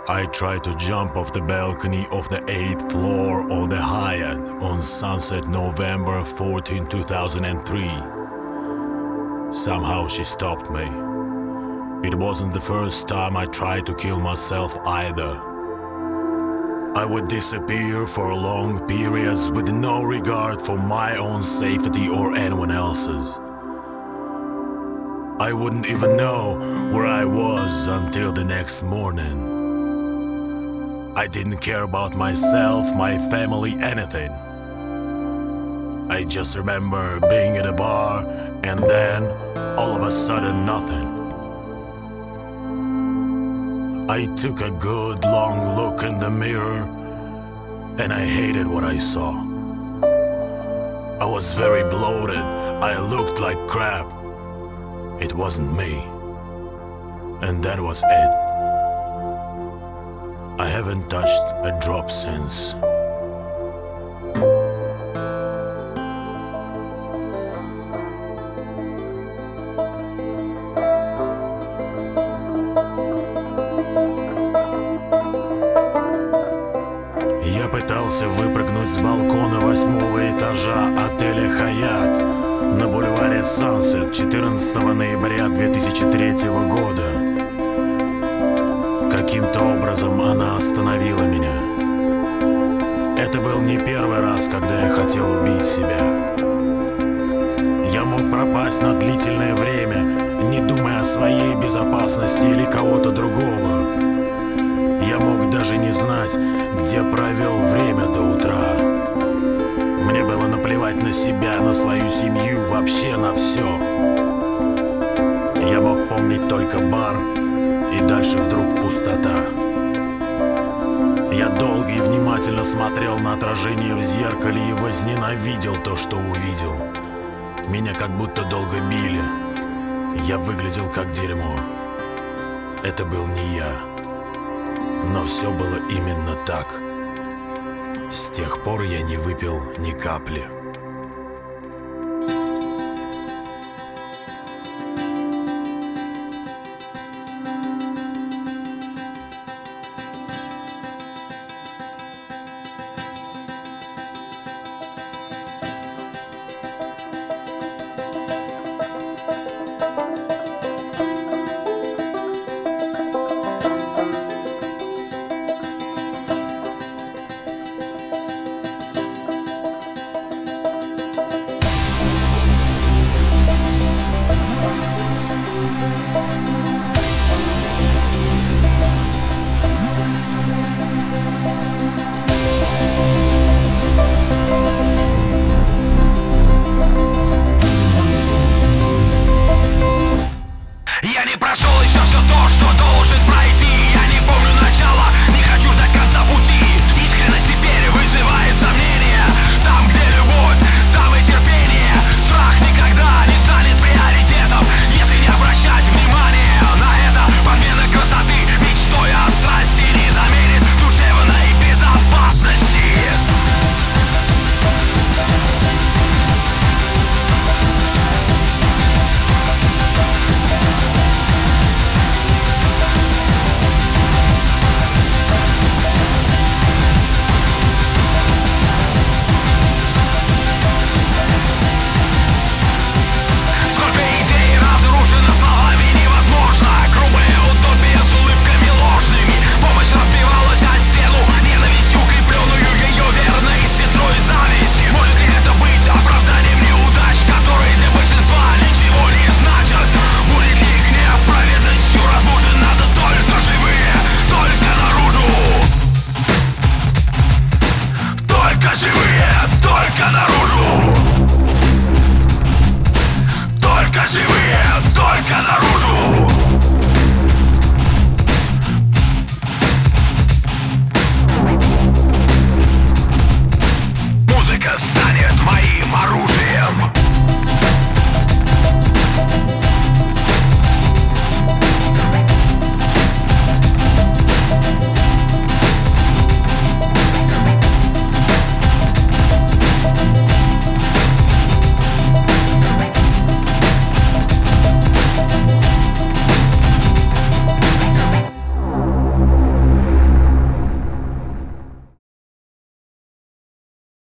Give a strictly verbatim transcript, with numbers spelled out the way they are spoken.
I tried to jump off the balcony of the eighth floor of the Hyatt on sunset November fourteenth, two thousand three. Somehow she stopped me. It wasn't the first time I tried to kill myself either. I would disappear for long periods with no regard for my own safety or anyone else's. I wouldn't even know where I was until the next morning. I didn't care about myself, my family, anything. I just remember being at a bar and then, all of a sudden, nothing. I took a good long look in the mirror and I hated what I saw. I was very bloated, I looked like crap. It wasn't me. And that was it. I haven't touched a drop since. Я пытался выпрыгнуть с балкона восьмого этажа отеля «Хаятт» на бульваре Сансет четырнадцатого ноября две тысячи третьего года. Каким-то образом она остановила меня. Это был не первый раз, когда я хотел убить себя. Я мог пропасть на длительное время, не думая о своей безопасности или кого-то другого. Я мог даже не знать, где провел время до утра. Мне было наплевать на себя, на свою семью, вообще на все. Я мог помнить только бар, и дальше вдруг пустота. Я долго и внимательно смотрел на отражение в зеркале и возненавидел то, что увидел. Меня как будто долго били. Я выглядел как дерьмо. Это был не я. Но все было именно так. С тех пор я не выпил ни капли.